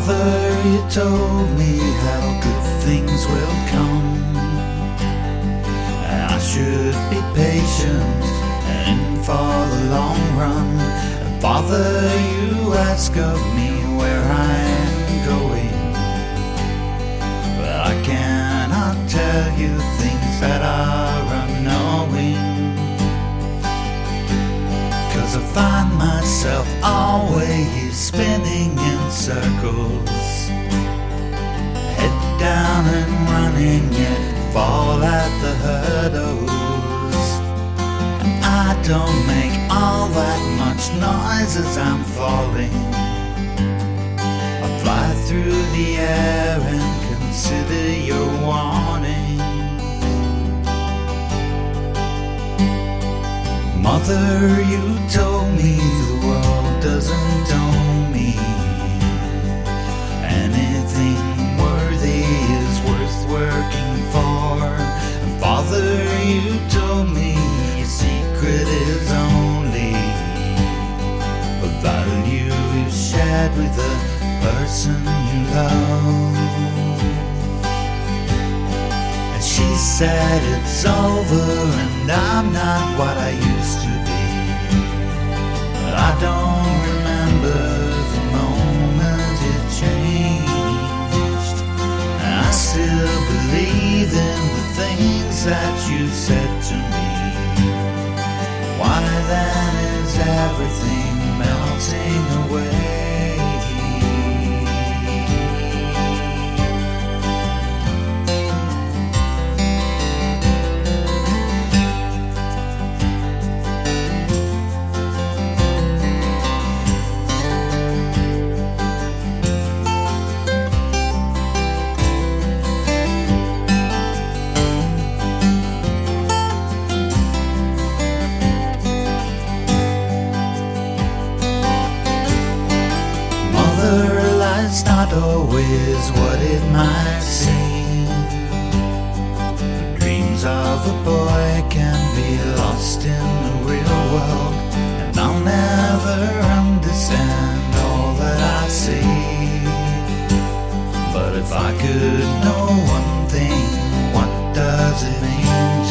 Mother, you told me how good things will come, and I should be patient and for the long run. And Father, you ask of me where I am going, but I cannot tell you things that are unknowing, 'cause I find myself always spinning in circles, head down and running, yet fall at the hurdles. And I don't make all that much noise as I'm falling. I fly through the air and consider your warning. Mother, you told me the world doesn't own me. Anything worthy is worth working for. And Father, you told me your secret is only a value you shared with the person you love. And she said it's over and I'm not what I used to be. But I don't remember the moment it changed. And I still believe in the things that you said to me. Why then is everything melting away? Life's not always what it might seem. The dreams of a boy can be lost in the real world, and I'll never understand all that I see. But if I could know one thing, what does it mean?